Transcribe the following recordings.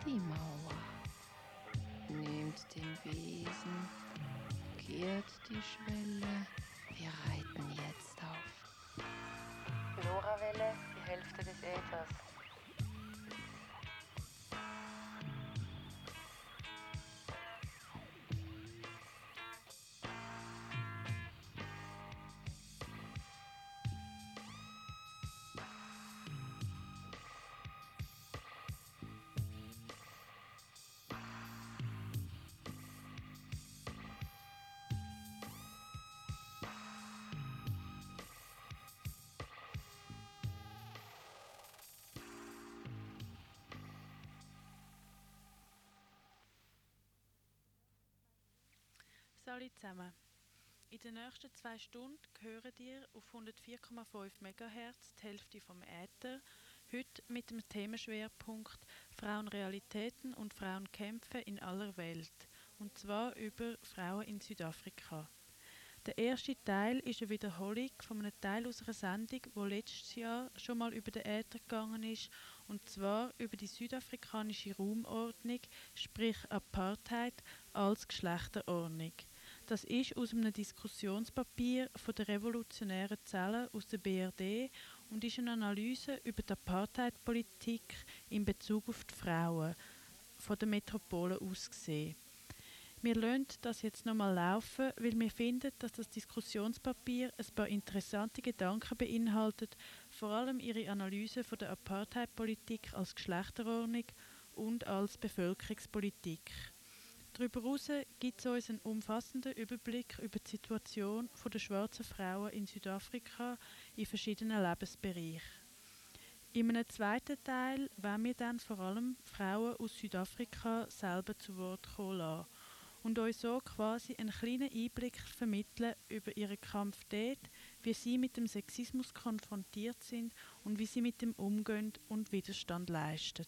die Mauer, nehmt den Besen, kehrt die Schwelle, wir reiten jetzt auf LoRaWelle, die Hälfte des Äthers. Hallo zusammen. In den nächsten 2 Stunden hören ihr auf 104,5 MHz die Hälfte vom Äther, heute mit dem Themenschwerpunkt Frauenrealitäten und Frauenkämpfe in aller Welt, und zwar über Frauen in Südafrika. Der erste Teil ist eine Wiederholung von einem Teil aus einer Sendung, die letztes Jahr schon mal über den Äther gegangen ist, und zwar über die südafrikanische Raumordnung, sprich Apartheid als Geschlechterordnung. Das ist aus einem Diskussionspapier von der Revolutionären Zelle aus der BRD und ist eine Analyse über die Apartheid-Politik in Bezug auf die Frauen von der Metropole aus gesehen. Wir lassen das jetzt nochmal laufen, weil wir finden, dass das Diskussionspapier ein paar interessante Gedanken beinhaltet, vor allem ihre Analyse von der Apartheid-Politik als Geschlechterordnung und als Bevölkerungspolitik. Darüber hinaus gibt es uns einen umfassenden Überblick über die Situation der schwarzen Frauen in Südafrika in verschiedenen Lebensbereichen. In einem zweiten Teil wollen wir dann vor allem Frauen aus Südafrika selber zu Wort kommen lassen und euch so quasi einen kleinen Einblick vermitteln über ihren Kampf dort, wie sie mit dem Sexismus konfrontiert sind und wie sie mit dem umgehen und Widerstand leisten.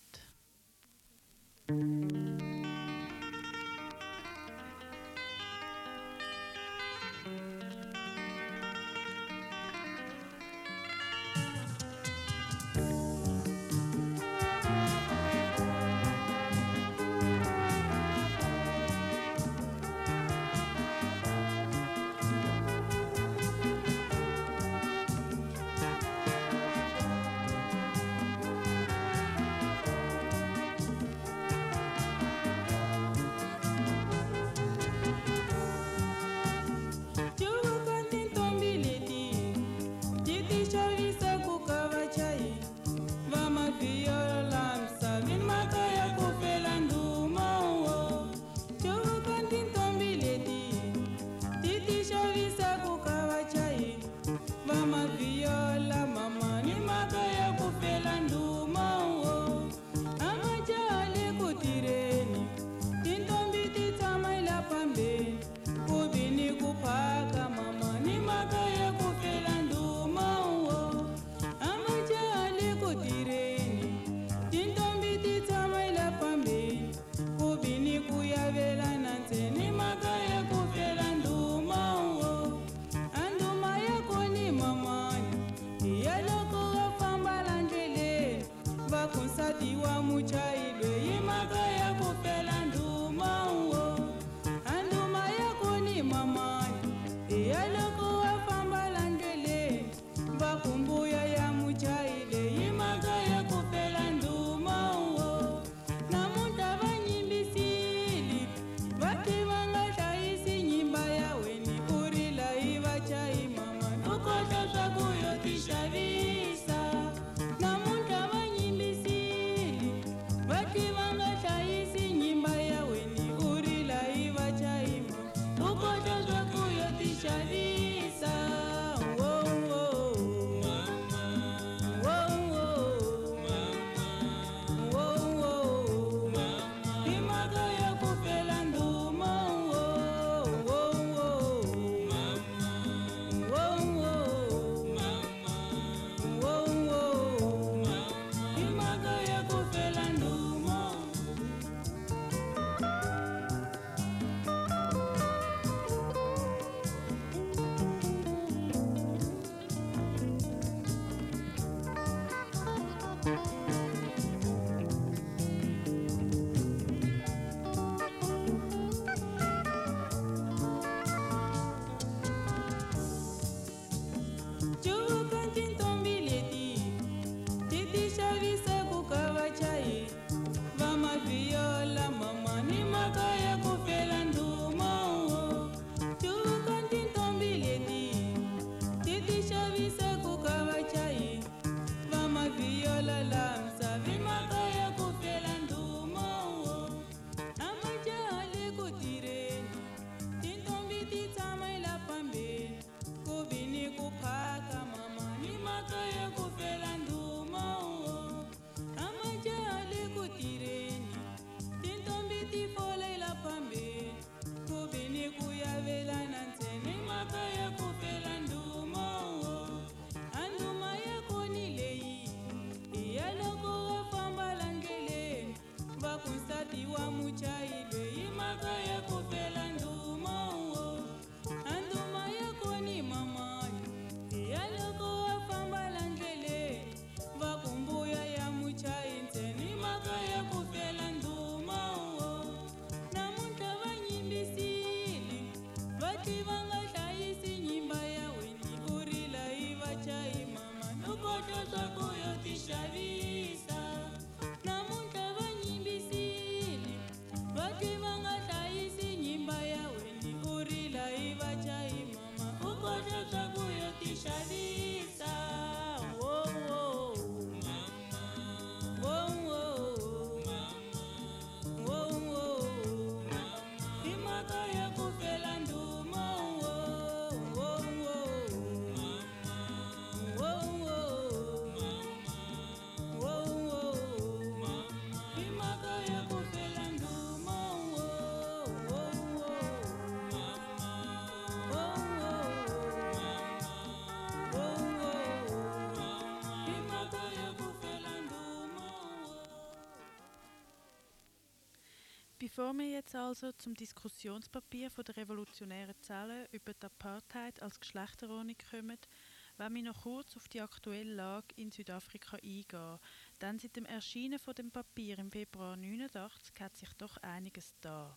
Bevor wir jetzt also zum Diskussionspapier von der Revolutionären Zelle über die Apartheid als Geschlechterordnung kommen, wollen wir noch kurz auf die aktuelle Lage in Südafrika eingehen. Denn seit dem Erscheinen von dem Papier im Februar 1989 hat sich doch einiges da.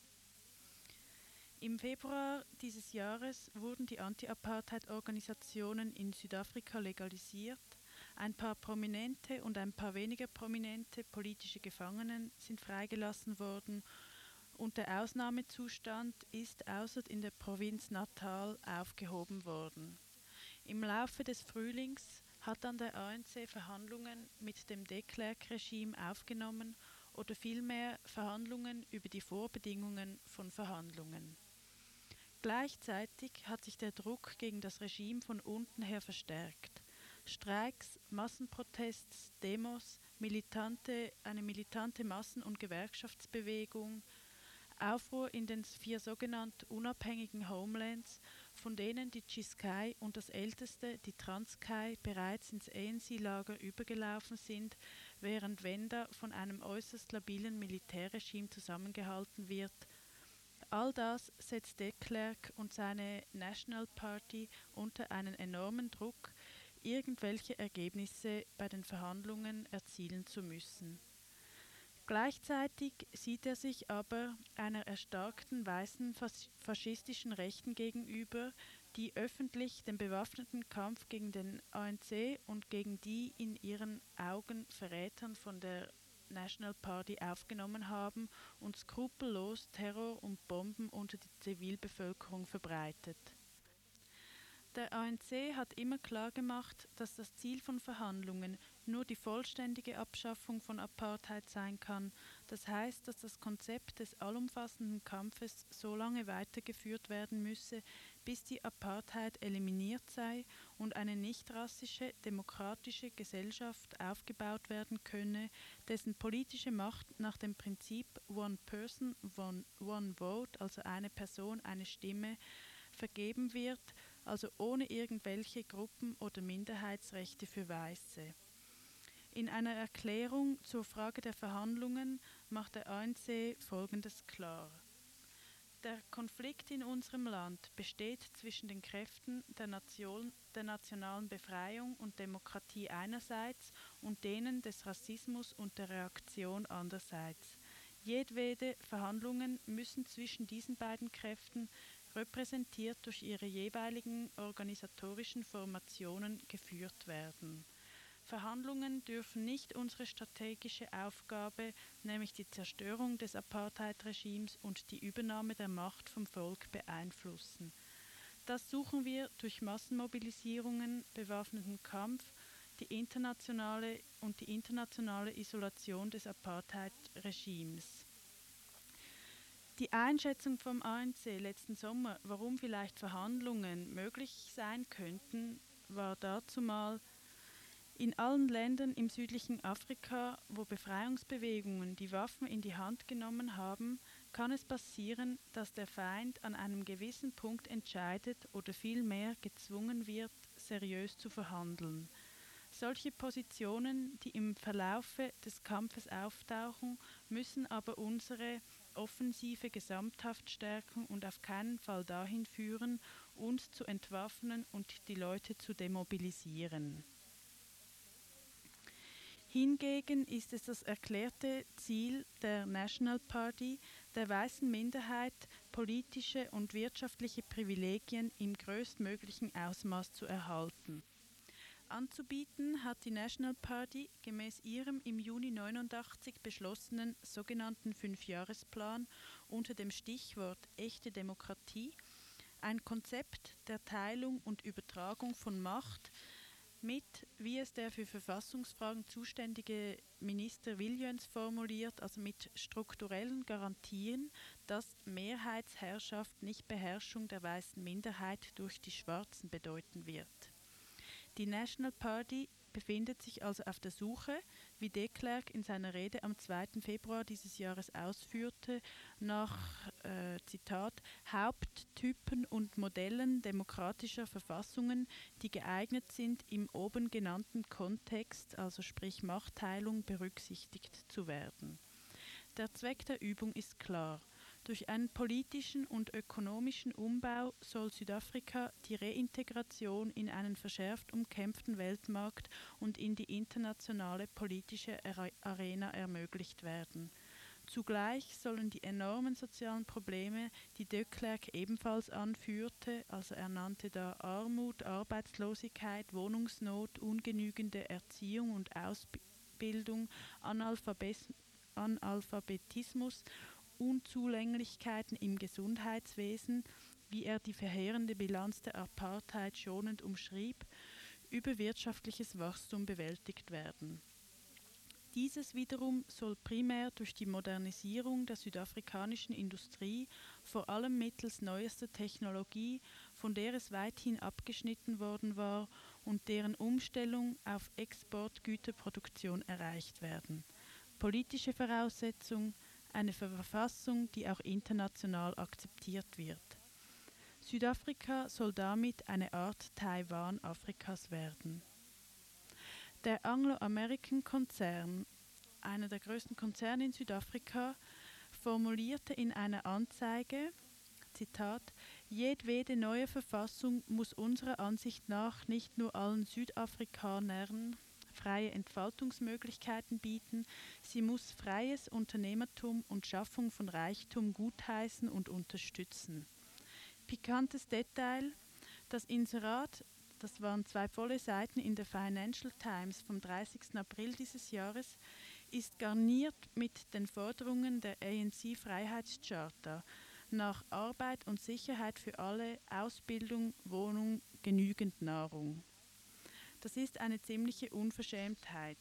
Im Februar dieses Jahres wurden die Anti-Apartheid-Organisationen in Südafrika legalisiert. Ein paar prominente und ein paar weniger prominente politische Gefangene sind freigelassen worden und der Ausnahmezustand ist außer in der Provinz Natal aufgehoben worden. Im Laufe des Frühlings hat dann der ANC Verhandlungen mit dem de Klerk-Regime aufgenommen oder vielmehr Verhandlungen über die Vorbedingungen von Verhandlungen. Gleichzeitig hat sich der Druck gegen das Regime von unten her verstärkt. Streiks, Massenprotests, Demos, eine militante Massen- und Gewerkschaftsbewegung, Aufruhr in den 4 sogenannten unabhängigen Homelands, von denen die Ciskei und das älteste, die Transkei, bereits ins ANC-Lager übergelaufen sind, während Venda von einem äußerst labilen Militärregime zusammengehalten wird. All das setzt de Klerk und seine National Party unter einen enormen Druck, irgendwelche Ergebnisse bei den Verhandlungen erzielen zu müssen. Gleichzeitig sieht er sich aber einer erstarkten weißen faschistischen Rechten gegenüber, die öffentlich den bewaffneten Kampf gegen den ANC und gegen die in ihren Augen Verrätern von der National Party aufgenommen haben und skrupellos Terror und Bomben unter die Zivilbevölkerung verbreitet. Der ANC hat immer klargemacht, dass das Ziel von Verhandlungen nur die vollständige Abschaffung von Apartheid sein kann. Das heißt, dass das Konzept des allumfassenden Kampfes so lange weitergeführt werden müsse, bis die Apartheid eliminiert sei und eine nicht-rassische, demokratische Gesellschaft aufgebaut werden könne, dessen politische Macht nach dem Prinzip One Person, One Vote, also eine Person, eine Stimme, vergeben wird, also ohne irgendwelche Gruppen- oder Minderheitsrechte für Weiße. In einer Erklärung zur Frage der Verhandlungen macht der ANC Folgendes klar. Der Konflikt in unserem Land besteht zwischen den Kräften der nationalen Befreiung und Demokratie einerseits und denen des Rassismus und der Reaktion andererseits. Jedwede Verhandlungen müssen zwischen diesen beiden Kräften, repräsentiert durch ihre jeweiligen organisatorischen Formationen, geführt werden. Verhandlungen dürfen nicht unsere strategische Aufgabe, nämlich die Zerstörung des Apartheid-Regimes und die Übernahme der Macht vom Volk, beeinflussen. Das suchen wir durch Massenmobilisierungen, bewaffneten Kampf, die internationale Isolation des Apartheid-Regimes. Die Einschätzung vom ANC letzten Sommer, warum vielleicht Verhandlungen möglich sein könnten, war dazumal: In allen Ländern im südlichen Afrika, wo Befreiungsbewegungen die Waffen in die Hand genommen haben, kann es passieren, dass der Feind an einem gewissen Punkt entscheidet oder vielmehr gezwungen wird, seriös zu verhandeln. Solche Positionen, die im Verlaufe des Kampfes auftauchen, müssen aber unsere Offensive gesamthaft stärken und auf keinen Fall dahin führen, uns zu entwaffnen und die Leute zu demobilisieren. Hingegen ist es das erklärte Ziel der National Party, der weißen Minderheit politische und wirtschaftliche Privilegien im größtmöglichen Ausmaß zu erhalten. Anzubieten hat die National Party gemäß ihrem im Juni 1989 beschlossenen sogenannten 5-Jahresplan unter dem Stichwort echte Demokratie ein Konzept der Teilung und Übertragung von Macht mit, wie es der für Verfassungsfragen zuständige Minister Viljoens formuliert, also mit strukturellen Garantien, dass Mehrheitsherrschaft nicht Beherrschung der weißen Minderheit durch die Schwarzen bedeuten wird. Die National Party befindet sich also auf der Suche, wie de Klerk in seiner Rede am 2. Februar dieses Jahres ausführte, nach Zitat, Haupttypen und Modellen demokratischer Verfassungen, die geeignet sind, im oben genannten Kontext, also sprich Machtteilung, berücksichtigt zu werden. Der Zweck der Übung ist klar. Durch einen politischen und ökonomischen Umbau soll Südafrika die Reintegration in einen verschärft umkämpften Weltmarkt und in die internationale politische Arena ermöglicht werden. Zugleich sollen die enormen sozialen Probleme, die de Klerk ebenfalls anführte, also er nannte da Armut, Arbeitslosigkeit, Wohnungsnot, ungenügende Erziehung und Ausbildung, Analphabetismus, Unzulänglichkeiten im Gesundheitswesen, wie er die verheerende Bilanz der Apartheid schonend umschrieb, über wirtschaftliches Wachstum bewältigt werden. Dieses wiederum soll primär durch die Modernisierung der südafrikanischen Industrie, vor allem mittels neuester Technologie, von der es weithin abgeschnitten worden war, und deren Umstellung auf Exportgüterproduktion erreicht werden. Politische Voraussetzung: eine Verfassung, die auch international akzeptiert wird. Südafrika soll damit eine Art Taiwan Afrikas werden. Der Anglo-American-Konzern, einer der größten Konzerne in Südafrika, formulierte in einer Anzeige, Zitat, jedwede neue Verfassung muss unserer Ansicht nach nicht nur allen Südafrikanern freie Entfaltungsmöglichkeiten bieten, sie muss freies Unternehmertum und Schaffung von Reichtum gutheißen und unterstützen. Pikantes Detail: Das Inserat, das waren 2 volle Seiten in der Financial Times vom 30. April dieses Jahres, ist garniert mit den Forderungen der ANC-Freiheitscharta nach Arbeit und Sicherheit für alle, Ausbildung, Wohnung, genügend Nahrung. Das ist eine ziemliche Unverschämtheit.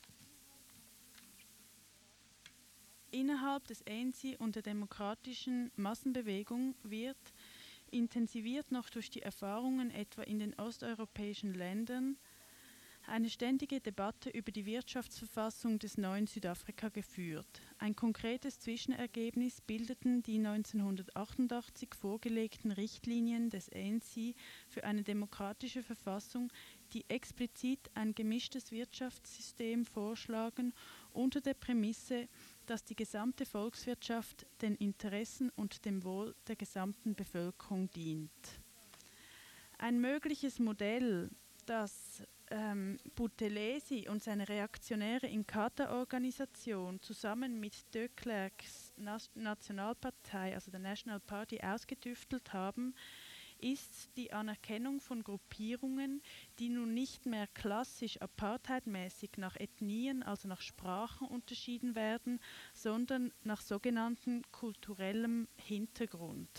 Innerhalb des ANC und der demokratischen Massenbewegung wird, intensiviert noch durch die Erfahrungen etwa in den osteuropäischen Ländern, eine ständige Debatte über die Wirtschaftsverfassung des neuen Südafrika geführt. Ein konkretes Zwischenergebnis bildeten die 1988 vorgelegten Richtlinien des ANC für eine demokratische Verfassung, die explizit ein gemischtes Wirtschaftssystem vorschlagen, unter der Prämisse, dass die gesamte Volkswirtschaft den Interessen und dem Wohl der gesamten Bevölkerung dient. Ein mögliches Modell, das Buthelezi und seine reaktionäre Inkatha-Organisation zusammen mit de Klerks Nationalpartei, also der National Party, ausgetüftelt haben, ist die Anerkennung von Gruppierungen, die nun nicht mehr klassisch apartheidmäßig nach Ethnien, also nach Sprachen unterschieden werden, sondern nach sogenannten kulturellem Hintergrund.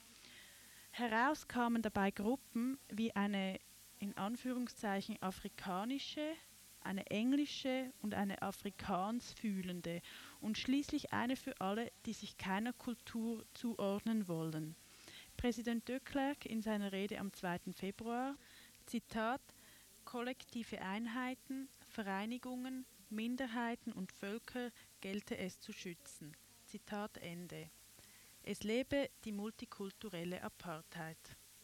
Heraus kamen dabei Gruppen wie eine in Anführungszeichen afrikanische, eine englische und eine afrikaans fühlende und schließlich eine für alle, die sich keiner Kultur zuordnen wollen. Präsident de Klerk in seiner Rede am 2. Februar, Zitat, kollektive Einheiten, Vereinigungen, Minderheiten und Völker gelte es zu schützen. Zitat Ende. Es lebe die multikulturelle Apartheid.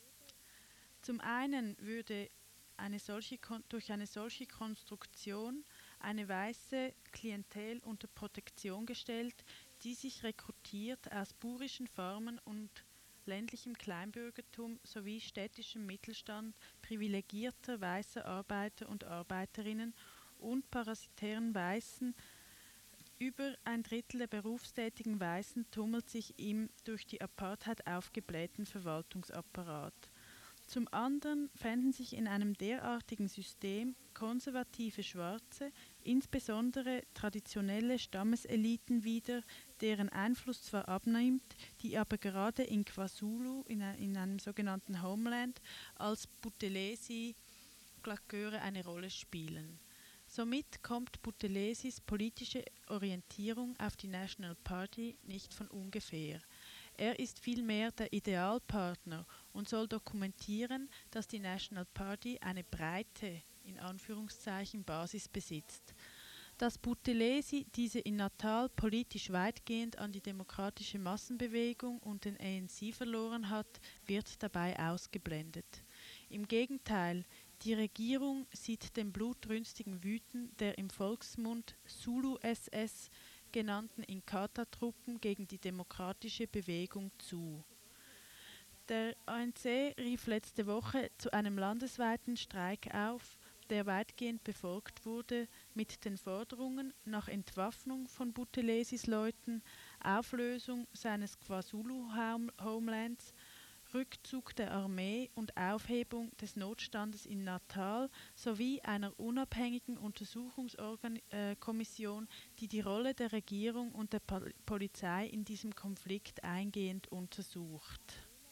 Zum einen würde durch eine solche Konstruktion eine weiße Klientel unter Protektion gestellt, die sich rekrutiert aus burischen Farmen und ländlichem Kleinbürgertum sowie städtischem Mittelstand, privilegierter weißer Arbeiter und Arbeiterinnen und parasitären Weißen. Über ein Drittel der berufstätigen Weißen tummelt sich im durch die Apartheid aufgeblähten Verwaltungsapparat. Zum anderen fänden sich in einem derartigen System konservative Schwarze, insbesondere traditionelle Stammeseliten wieder, deren Einfluss zwar abnimmt, die aber gerade in KwaZulu, in einem sogenannten Homeland, als Buthelezi-Klaköre eine Rolle spielen. Somit kommt Buthelezis politische Orientierung auf die National Party nicht von ungefähr. Er ist vielmehr der Idealpartner und soll dokumentieren, dass die National Party eine breite, in Anführungszeichen, Basis besitzt. Dass Buthelezi diese in Natal politisch weitgehend an die demokratische Massenbewegung und den ANC verloren hat, wird dabei ausgeblendet. Im Gegenteil, die Regierung sieht dem blutrünstigen Wüten der im Volksmund Zulu-SS genannten Inkatha-Truppen gegen die demokratische Bewegung zu. Der ANC rief letzte Woche zu einem landesweiten Streik auf, der weitgehend befolgt wurde, mit den Forderungen nach Entwaffnung von Buthelezis Leuten, Auflösung seines KwaZulu-Homelands, Rückzug der Armee und Aufhebung des Notstandes in Natal sowie einer unabhängigen Untersuchungskommission, die die Rolle der Regierung und der Polizei in diesem Konflikt eingehend untersucht.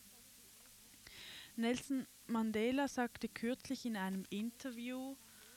Nelson Mandela sagte kürzlich in einem Interview,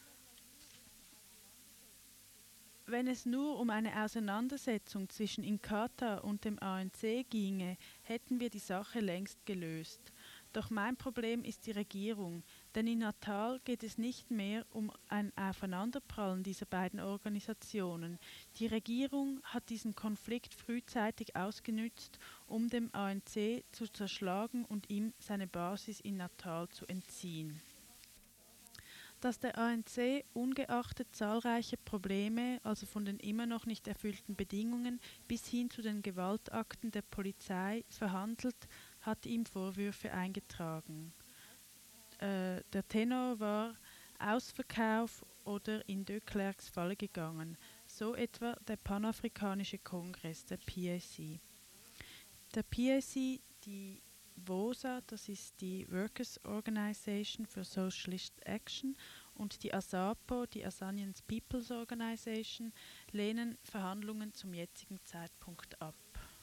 wenn es nur um eine Auseinandersetzung zwischen Inkatha und dem ANC ginge, hätten wir die Sache längst gelöst. Doch mein Problem ist die Regierung, denn in Natal geht es nicht mehr um ein Aufeinanderprallen dieser beiden Organisationen. Die Regierung hat diesen Konflikt frühzeitig ausgenützt, um dem ANC zu zerschlagen und ihm seine Basis in Natal zu entziehen. Dass der ANC ungeachtet zahlreicher Probleme, also von den immer noch nicht erfüllten Bedingungen bis hin zu den Gewaltakten der Polizei verhandelt, hat ihm Vorwürfe eingetragen. Der Tenor war Ausverkauf oder in de Klerks Falle gegangen, so etwa der Panafrikanische Kongress, der PAC. Der PAC, die WOSA, das ist die Workers Organization for Socialist Action, und die ASAPO, die Azanian People's Organization, lehnen Verhandlungen zum jetzigen Zeitpunkt ab.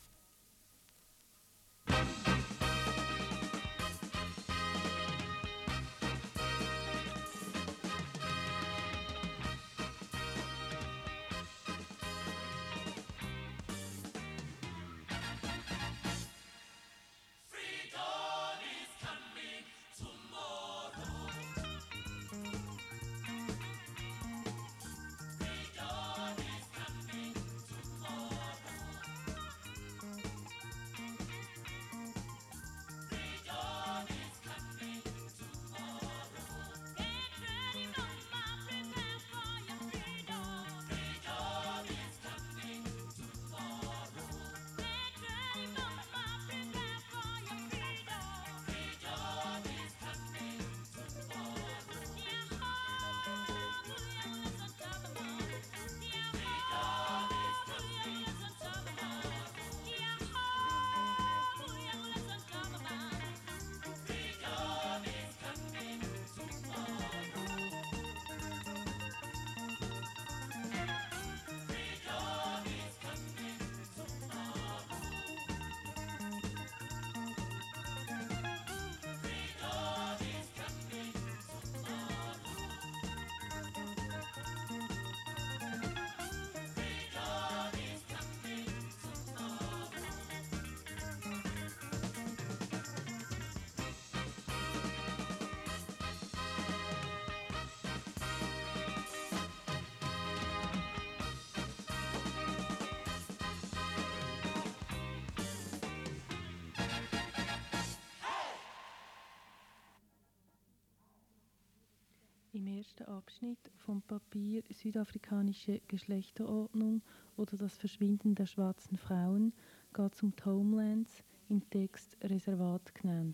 Im ersten Abschnitt vom Papier Südafrikanische Geschlechterordnung oder das Verschwinden der schwarzen Frauen geht es um die Homelands, im Text Reservat genannt.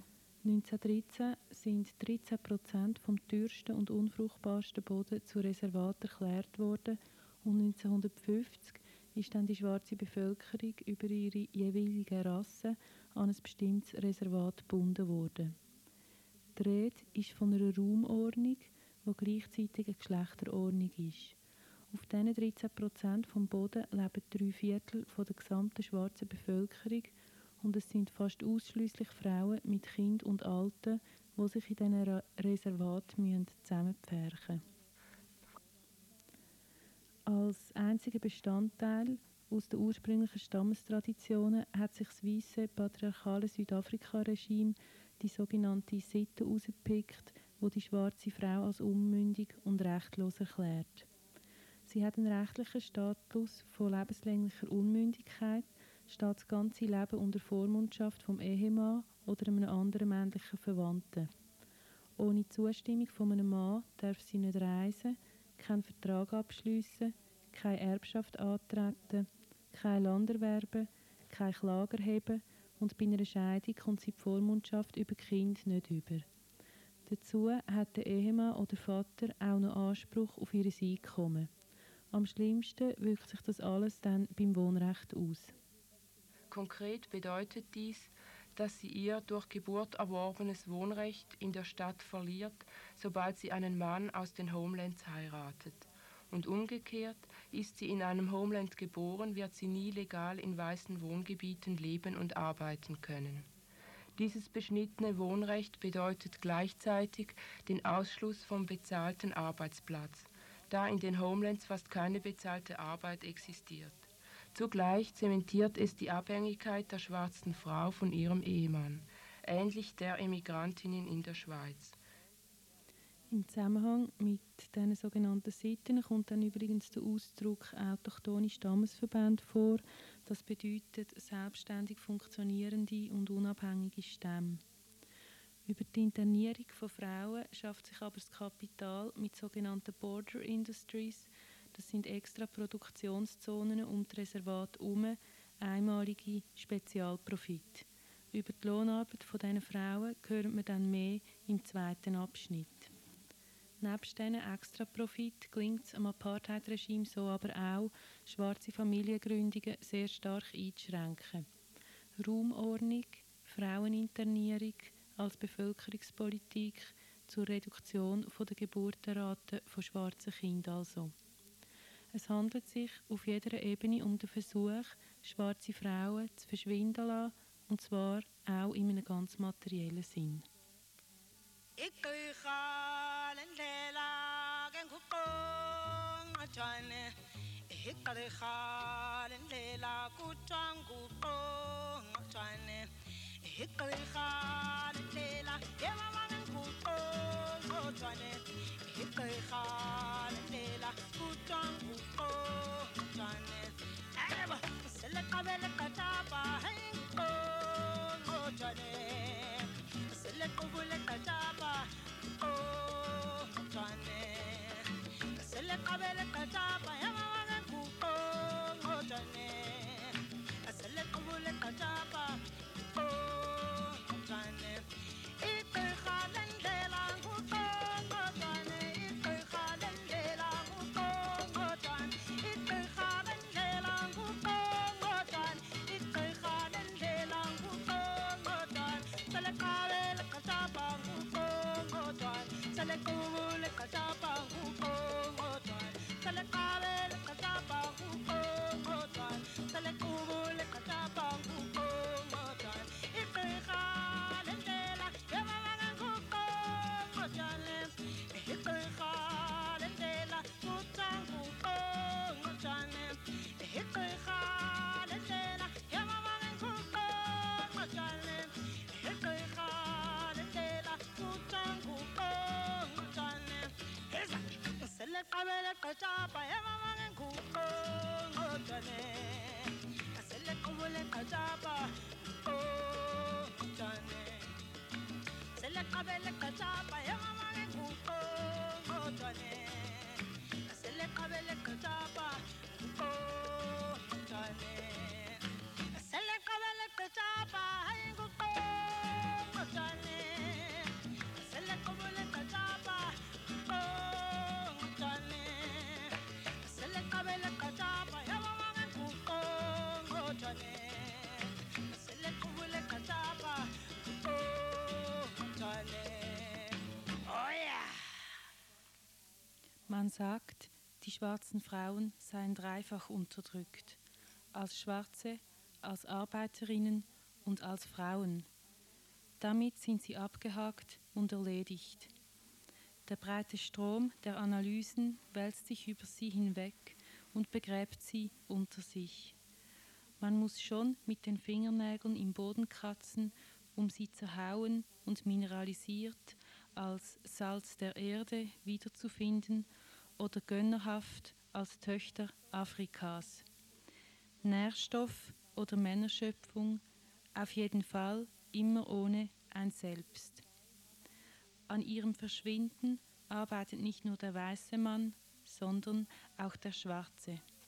1913 sind 13% vom dürrsten und unfruchtbarsten Boden zu Reservat erklärt worden und 1950 ist dann die schwarze Bevölkerung über ihre jeweilige Rasse an ein bestimmtes Reservat gebunden worden. Die Rede ist von einer Raumordnung, die gleichzeitig eine Geschlechterordnung ist. Auf diesen 13% vom Boden leben 3/4 von der gesamten schwarzen Bevölkerung und es sind fast ausschliesslich Frauen mit Kind und Alten, die sich in diesen Reservaten zusammenpferchen müssen. Als einziger Bestandteil aus den ursprünglichen Stammestraditionen hat sich das weisse patriarchale Südafrika-Regime die sogenannte Sitte herausgepickt, wo die schwarze Frau als unmündig und rechtlos erklärt. Sie hat einen rechtlichen Status von lebenslänglicher Unmündigkeit, steht das ganze Leben unter Vormundschaft vom Ehemann oder einem anderen männlichen Verwandten. Ohne Zustimmung von einem Mann darf sie nicht reisen, keinen Vertrag abschliessen, keine Erbschaft antreten, kein Land erwerben, kein Klage erheben und bei einer Scheidung kommt sie die Vormundschaft über Kind nicht über. Dazu hat der Ehemann oder Vater auch noch Anspruch auf ihr Einkommen. Am schlimmsten wirkt sich das alles dann beim Wohnrecht aus. Konkret bedeutet dies, dass sie ihr durch Geburt erworbenes Wohnrecht in der Stadt verliert, sobald sie einen Mann aus den Homelands heiratet. Und umgekehrt, ist sie in einem Homeland geboren, wird sie nie legal in weißen Wohngebieten leben und arbeiten können. Dieses beschnittene Wohnrecht bedeutet gleichzeitig den Ausschluss vom bezahlten Arbeitsplatz, da in den Homelands fast keine bezahlte Arbeit existiert. Zugleich zementiert es die Abhängigkeit der schwarzen Frau von ihrem Ehemann, ähnlich der Emigrantinnen in der Schweiz. Im Zusammenhang mit diesen sogenannten Sitten kommt dann übrigens der Ausdruck autochthone Stammesverbände vor. Das bedeutet selbstständig funktionierende und unabhängige Stämme. Über die Internierung von Frauen schafft sich aber das Kapital mit sogenannten Border Industries. Das sind extra Produktionszonen um die Reservate herum, einmalige Spezialprofit. Über die Lohnarbeit dieser Frauen hört man dann mehr im zweiten Abschnitt. Nebst diesen Extraprofit gelingt es am Apartheid-Regime so aber auch, schwarze Familiengründungen sehr stark einzuschränken. Raumordnung, Fraueninternierung als Bevölkerungspolitik zur Reduktion der Geburtenrate von schwarzen Kindern also. Es handelt sich auf jeder Ebene um den Versuch, schwarze Frauen zu verschwinden lassen, und zwar auch in einem ganz materiellen Sinn. Man sagt, die schwarzen Frauen seien dreifach unterdrückt. Als Schwarze, als Arbeiterinnen und als Frauen. Damit sind sie abgehakt und erledigt. Der breite Strom der Analysen wälzt sich über sie hinweg und begräbt sie unter sich. Man muss schon mit den Fingernägeln im Boden kratzen, um sie zerhauen und mineralisiert als Salz der Erde wiederzufinden oder gönnerhaft als Töchter Afrikas. Nährstoff oder Männerschöpfung, auf jeden Fall immer ohne ein Selbst. An ihrem Verschwinden arbeitet nicht nur der weiße Mann, sondern auch der schwarze.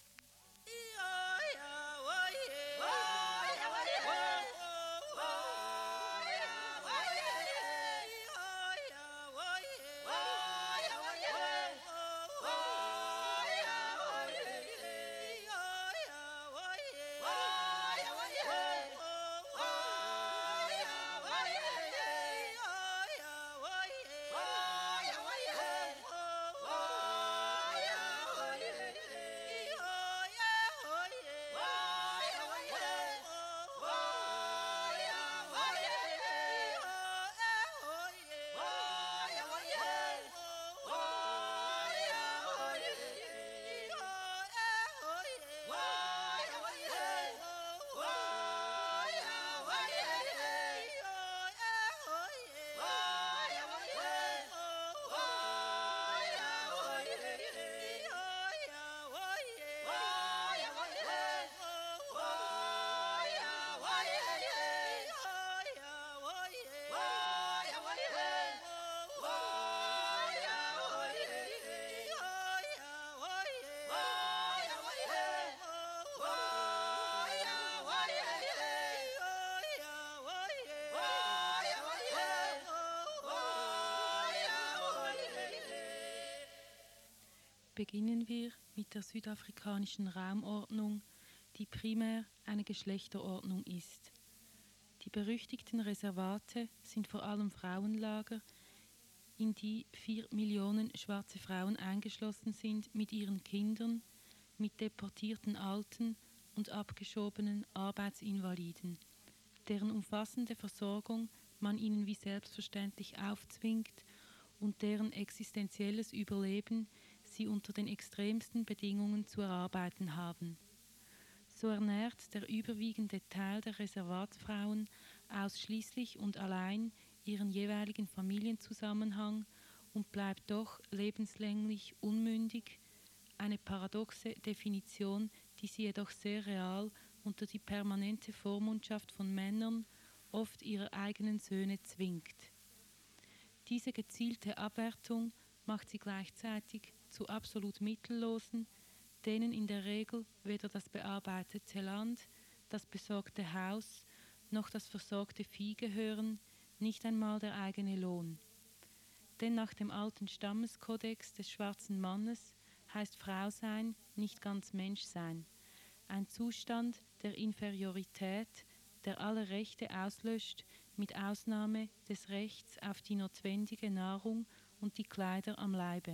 beginnen wir mit der südafrikanischen Raumordnung, die primär eine Geschlechterordnung ist. Die berüchtigten Reservate sind vor allem Frauenlager, in die 4 Millionen schwarze Frauen eingeschlossen sind mit ihren Kindern, mit deportierten Alten und abgeschobenen Arbeitsinvaliden, deren umfassende Versorgung man ihnen wie selbstverständlich aufzwingt und deren existenzielles Überleben sie unter den extremsten Bedingungen zu erarbeiten haben. So ernährt der überwiegende Teil der Reservatsfrauen ausschließlich und allein ihren jeweiligen Familienzusammenhang und bleibt doch lebenslänglich unmündig, eine paradoxe Definition, die sie jedoch sehr real unter die permanente Vormundschaft von Männern, oft ihrer eigenen Söhne, zwingt. Diese gezielte Abwertung macht sie gleichzeitig zu absolut Mittellosen, denen in der Regel weder das bearbeitete Land, das besorgte Haus noch das versorgte Vieh gehören, nicht einmal der eigene Lohn. Denn nach dem alten Stammeskodex des schwarzen Mannes heißt Frau sein nicht ganz Mensch sein. Ein Zustand der Inferiorität, der alle Rechte auslöscht, mit Ausnahme des Rechts auf die notwendige Nahrung und die Kleider am Leibe.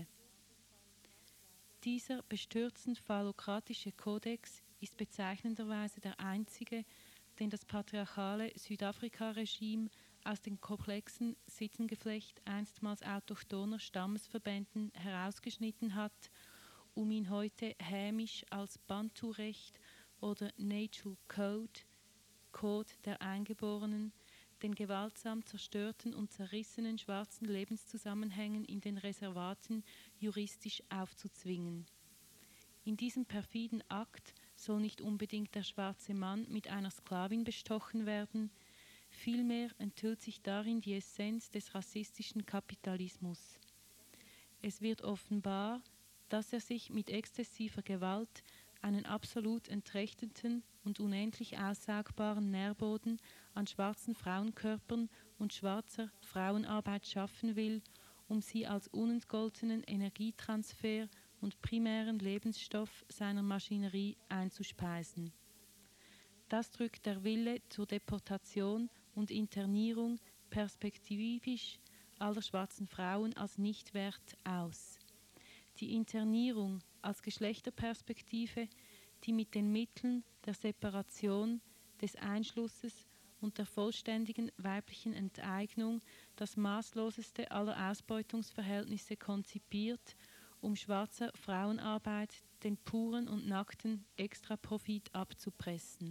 Dieser bestürzend phallokratische Kodex ist bezeichnenderweise der einzige, den das patriarchale Südafrika-Regime aus dem komplexen Sittengeflecht einstmals autochthoner Stammesverbänden herausgeschnitten hat, um ihn heute hämisch als Bantu-Recht oder Natural Code, Code der Eingeborenen, den gewaltsam zerstörten und zerrissenen schwarzen Lebenszusammenhängen in den Reservaten juristisch aufzuzwingen. In diesem perfiden Akt soll nicht unbedingt der schwarze Mann mit einer Sklavin bestochen werden, vielmehr enthüllt sich darin die Essenz des rassistischen Kapitalismus. Es wird offenbar, dass er sich mit exzessiver Gewalt einen absolut entrechteten und unendlich aussagbaren Nährboden an schwarzen Frauenkörpern und schwarzer Frauenarbeit schaffen will, um sie als unentgoltenen Energietransfer und primären Lebensstoff seiner Maschinerie einzuspeisen. Das drückt der Wille zur Deportation und Internierung perspektivisch aller schwarzen Frauen als Nichtwert aus. Die Internierung als Geschlechterperspektive, die mit den Mitteln der Separation, des Einschlusses und der vollständigen weiblichen Enteignung das maßloseste aller Ausbeutungsverhältnisse konzipiert, um schwarzer Frauenarbeit den puren und nackten Extraprofit abzupressen.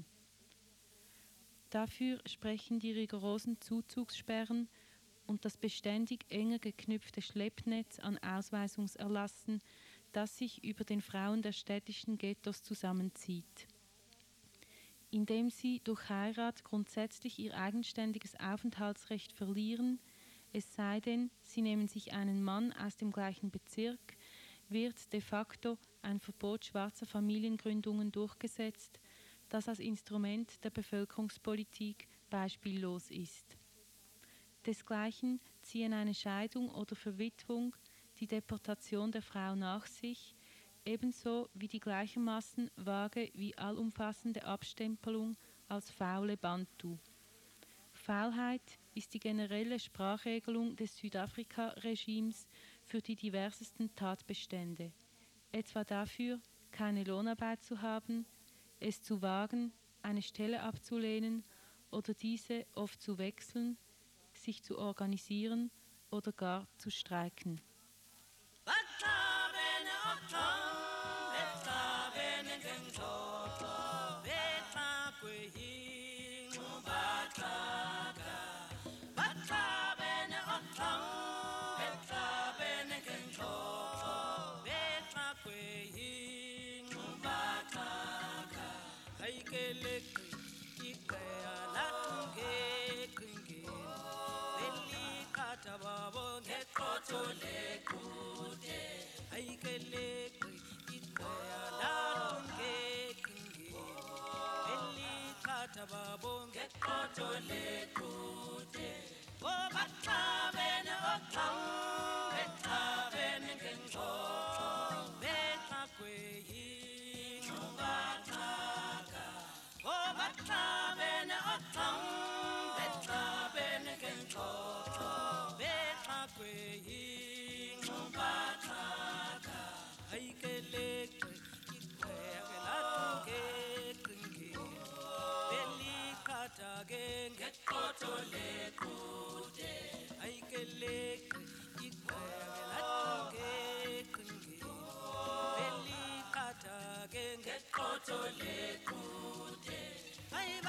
Dafür sprechen die rigorosen Zuzugssperren und das beständig enger geknüpfte Schleppnetz an Ausweisungserlassen, das sich über den Frauen der städtischen Ghettos zusammenzieht. Indem sie durch Heirat grundsätzlich ihr eigenständiges Aufenthaltsrecht verlieren, es sei denn, sie nehmen sich einen Mann aus dem gleichen Bezirk, wird de facto ein Verbot schwarzer Familiengründungen durchgesetzt, das als Instrument der Bevölkerungspolitik beispiellos ist. Desgleichen ziehen eine Scheidung oder Verwitwung die Deportation der Frau nach sich, ebenso wie die gleichermaßen vage wie allumfassende Abstempelung als faule Bantu. Faulheit ist die generelle Sprachregelung des Südafrika-Regimes für die diversesten Tatbestände, etwa dafür, keine Lohnarbeit zu haben, es zu wagen, eine Stelle abzulehnen oder diese oft zu wechseln, sich zu organisieren oder gar zu streiken.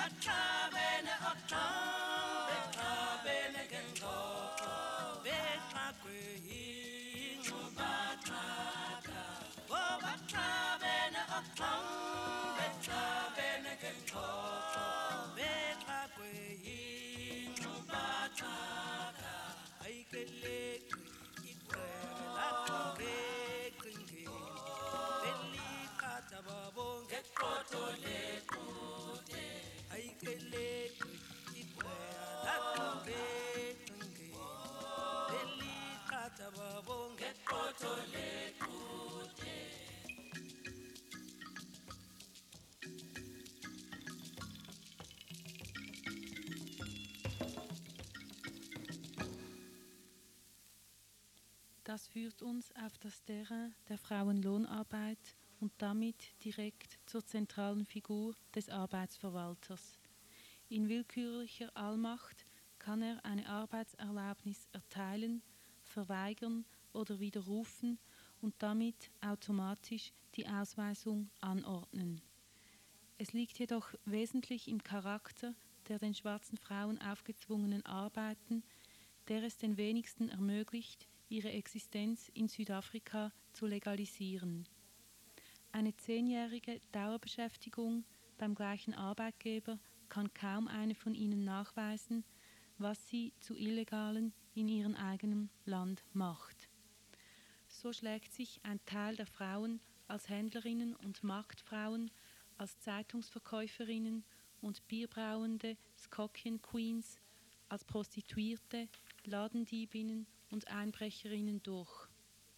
Das führt uns auf das Terrain der Frauenlohnarbeit und damit direkt zur zentralen Figur des Arbeitsverwalters. In willkürlicher Allmacht kann er eine Arbeitserlaubnis erteilen, verweigern oder widerrufen und damit automatisch die Ausweisung anordnen. Es liegt jedoch wesentlich im Charakter der den schwarzen Frauen aufgezwungenen Arbeiten, der es den wenigsten ermöglicht, ihre Existenz in Südafrika zu legalisieren. Eine 10-jährige Dauerbeschäftigung beim gleichen Arbeitgeber kann kaum eine von ihnen nachweisen, was sie zu Illegalen in ihrem eigenen Land macht. So schlägt sich ein Teil der Frauen als Händlerinnen und Marktfrauen, als Zeitungsverkäuferinnen und bierbrauende Scotchian Queens, als Prostituierte, Ladendiebinnen und Einbrecherinnen durch.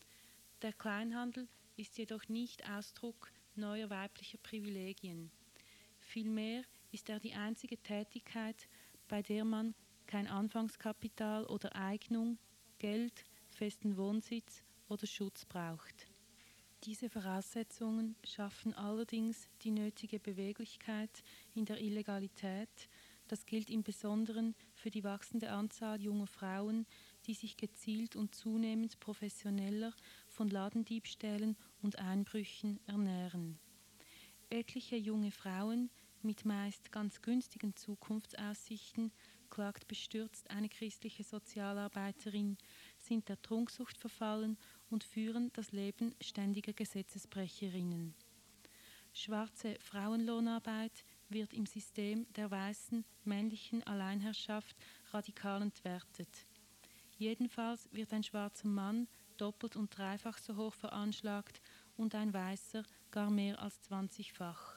Der Kleinhandel ist jedoch nicht Ausdruck neuer weiblicher Privilegien. Vielmehr ist er die einzige Tätigkeit, bei der man kein Anfangskapital oder Eignung, Geld, festen Wohnsitz oder Schutz braucht. Diese Voraussetzungen schaffen allerdings die nötige Beweglichkeit in der Illegalität. Das gilt im Besonderen für die wachsende Anzahl junger Frauen, die sich gezielt und zunehmend professioneller von Ladendiebstählen und Einbrüchen ernähren. Etliche junge Frauen mit meist ganz günstigen Zukunftsaussichten, klagt bestürzt eine christliche Sozialarbeiterin, sind der Trunksucht verfallen und führen das Leben ständiger Gesetzesbrecherinnen. Schwarze Frauenlohnarbeit wird im System der weißen männlichen Alleinherrschaft radikal entwertet. Jedenfalls wird ein schwarzer Mann doppelt und dreifach so hoch veranschlagt und ein weißer gar mehr als 20-fach.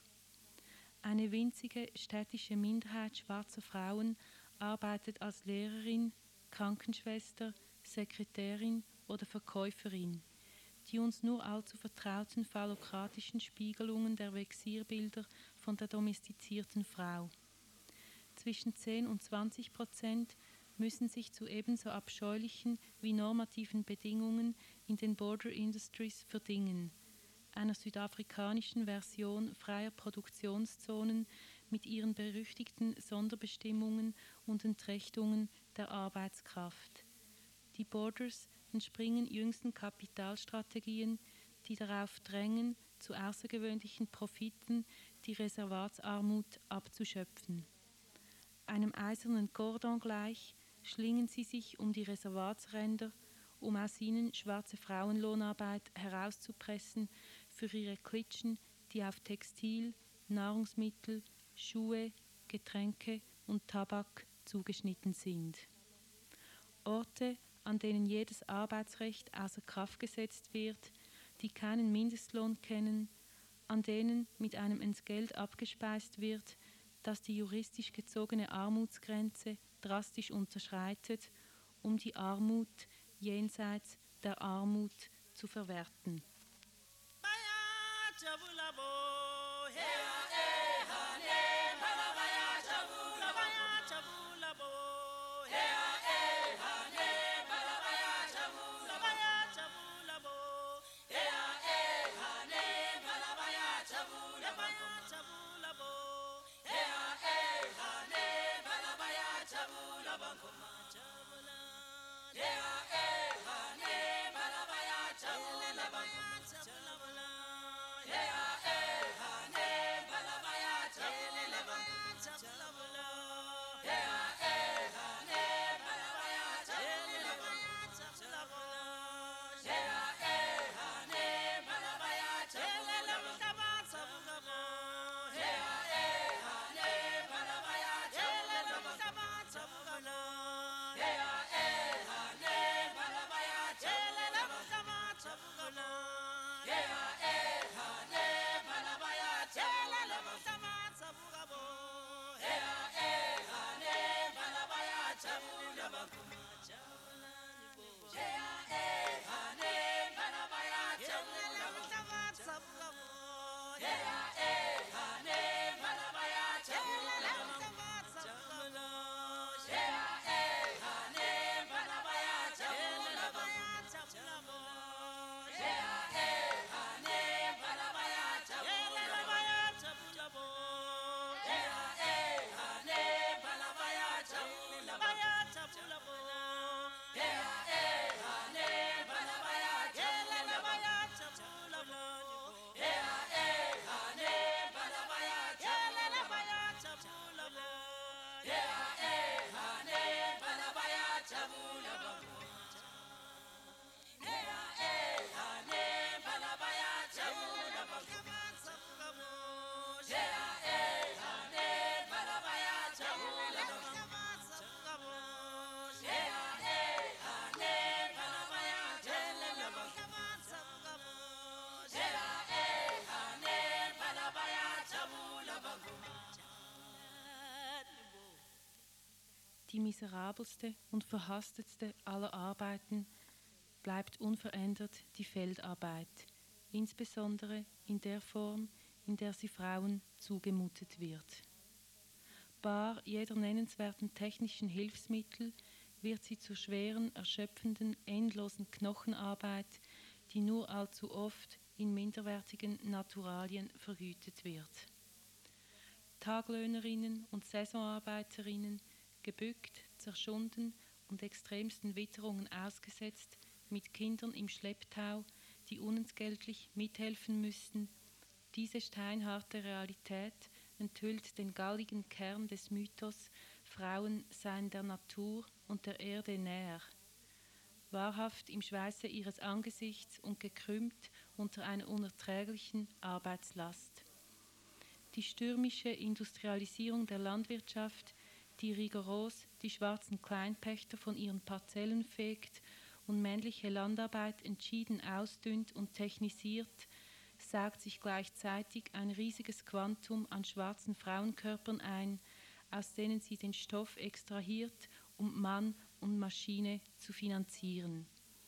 Eine winzige städtische Minderheit schwarzer Frauen arbeitet als Lehrerin, Krankenschwester, Sekretärin oder Verkäuferin, die uns nur allzu vertrauten phallokratischen Spiegelungen der Vexierbilder von der domestizierten Frau. Zwischen 10 und 20% müssen sich zu ebenso abscheulichen wie normativen Bedingungen in den Border Industries verdingen, einer südafrikanischen Version freier Produktionszonen mit ihren berüchtigten Sonderbestimmungen und Entrechtungen der Arbeitskraft. Die Borders entspringen jüngsten Kapitalstrategien, die darauf drängen, zu außergewöhnlichen Profiten die Reservatsarmut abzuschöpfen. Einem eisernen Kordon gleich schlingen sie sich um die Reservatsränder, um aus ihnen schwarze Frauenlohnarbeit herauszupressen für ihre Klitschen, die auf Textil, Nahrungsmittel, Schuhe, Getränke und Tabak zugeschnitten sind. Orte, an denen jedes Arbeitsrecht außer Kraft gesetzt wird, die keinen Mindestlohn kennen, an denen mit einem Entgelt abgespeist wird, das die juristisch gezogene Armutsgrenze drastisch unterschreitet, um die Armut jenseits der Armut zu verwerten. Die miserabelste und verhastetste aller Arbeiten bleibt unverändert die Feldarbeit, insbesondere in der Form, in der sie Frauen zugemutet wird. Bar jeder nennenswerten technischen Hilfsmittel wird sie zur schweren, erschöpfenden, endlosen Knochenarbeit, die nur allzu oft in minderwertigen Naturalien vergütet wird. Taglöhnerinnen und Saisonarbeiterinnen, gebückt, zerschunden und extremsten Witterungen ausgesetzt, mit Kindern im Schlepptau, die unentgeltlich mithelfen müssten. Diese steinharte Realität enthüllt den galligen Kern des Mythos, Frauen seien der Natur und der Erde näher. Wahrhaft im Schweiße ihres Angesichts und gekrümmt unter einer unerträglichen Arbeitslast. Die stürmische Industrialisierung der Landwirtschaft, die rigoros die schwarzen Kleinpächter von ihren Parzellen fegt und männliche Landarbeit entschieden ausdünnt und technisiert, saugt sich gleichzeitig ein riesiges Quantum an schwarzen Frauenkörpern ein, aus denen sie den Stoff extrahiert, um Mann und Maschine zu finanzieren.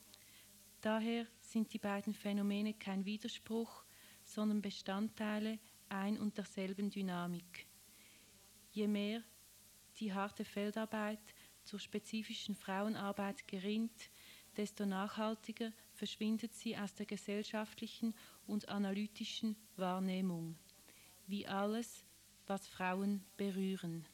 Daher sind die beiden Phänomene kein Widerspruch, sondern Bestandteile ein und derselben Dynamik. Je mehr die harte Feldarbeit zur spezifischen Frauenarbeit gerinnt, desto nachhaltiger verschwindet sie aus der gesellschaftlichen und analytischen Wahrnehmung, wie alles, was Frauen berühren.